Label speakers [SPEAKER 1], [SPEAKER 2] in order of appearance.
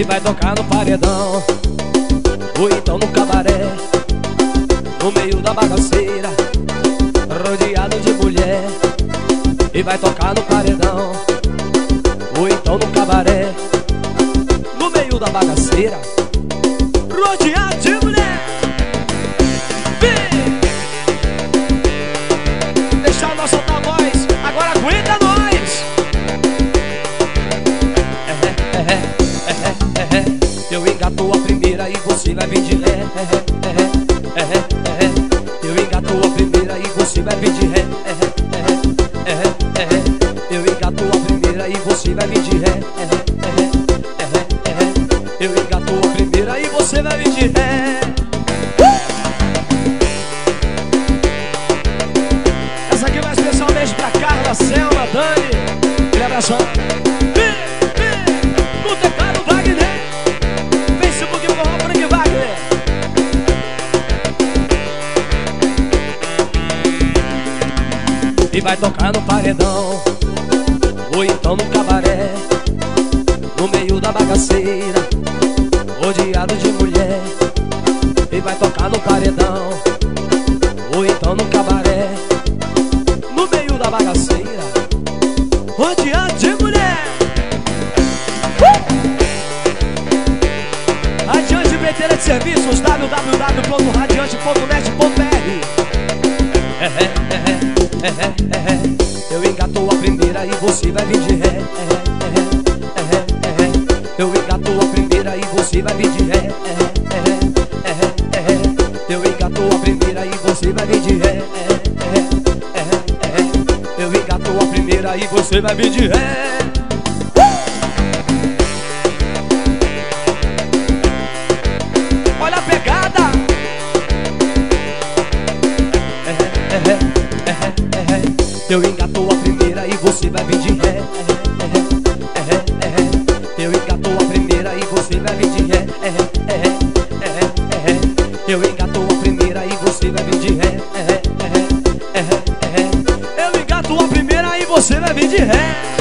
[SPEAKER 1] E vai tocar no paredão, ou então no cabaré, no meio da bagaceira, rodeado de mulher. E vai tocar no paredão, ou então no cabaré, no meio da bagaceira, rodeado de mulher. Vem! Deixa nós soltar a voz, agora aguenta nós. Eu engato a primeira e você vai vir de ré. Eu engato a primeira e você vai vir de ré. Eu engato a primeira e você vai vir de ré. Eu engato a primeira e você vai vir de ré. Essa aqui vai especialmente pra Carla, Selma, Dani. Aquele abração. No teclado Wagner, Facebook Forró Frank Wagner. E vai tocar no paredão, ou então no cabaré, no meio da bagaceira, rodeado de mulher. E vai tocar no paredão, ou então no cabaré, no meio da bagaceira, rodeado de mulher. Radiante Breteira de Serviços, www.radiante.net.br. Eu engato a primeira e você vai vir de ré. Eu engato a primeira e você vai vir de ré. Eu engato a primeira e você vai vir de ré. Eu engato a primeira e você vai vir de ré. Olha a pegada. Eu engato a primeira e você vai vir de ré. Eu engato a primeira e você vai vir de ré. Eu engato a primeira e você vai vir de ré. Eu engato a primeira e você vai vir de ré.